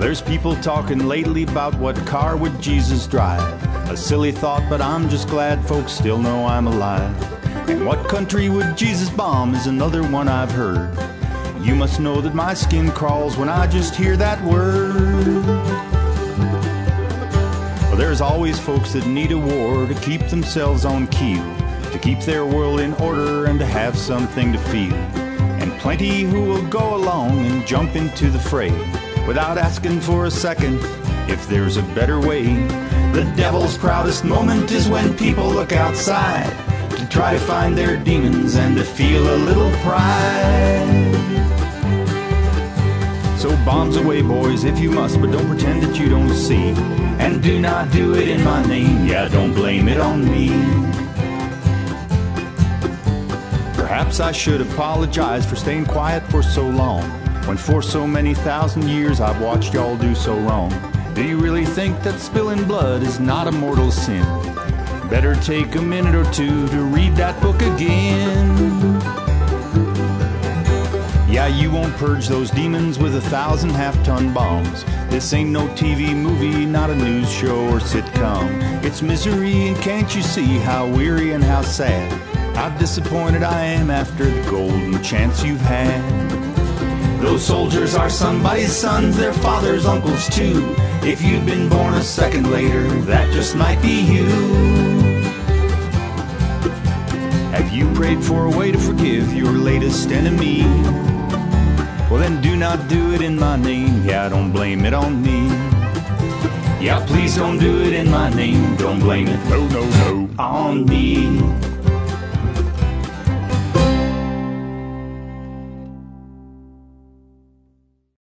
There's people talking lately about what car would Jesus drive. A silly thought, but I'm just glad folks still know I'm alive. And what country would Jesus bomb is another one I've heard. You must know that my skin crawls when I just hear that word. Well, there's always folks that need a war to keep themselves on keel, to keep their world in order and to have something to feel. And plenty who will go along and jump into the fray without asking for a second if there's a better way. The devil's proudest moment is when people look outside to try to find their demons and to feel a little pride. So bombs away, boys, if you must, but don't pretend that you don't see. And do not do it in my name, yeah, don't blame it on me. Perhaps I should apologize for staying quiet for so long, when for so many thousand years I've watched y'all do so wrong. Do you really think that spilling blood is not a mortal sin? Better take a minute or two to read that book again. Yeah, you won't purge those demons with 1,000 half-ton bombs. This ain't no TV movie, not a news show or sitcom. It's misery, and can't you see how weary and how sad, how disappointed I am after the golden chance you've had. Those soldiers are somebody's sons, their fathers, uncles too. If you'd been born a second later, that just might be you. Have you prayed for a way to forgive your latest enemy? Well then do not do it in my name, yeah, don't blame it on me. Yeah, please don't do it in my name, don't blame it, no, no, no, on me.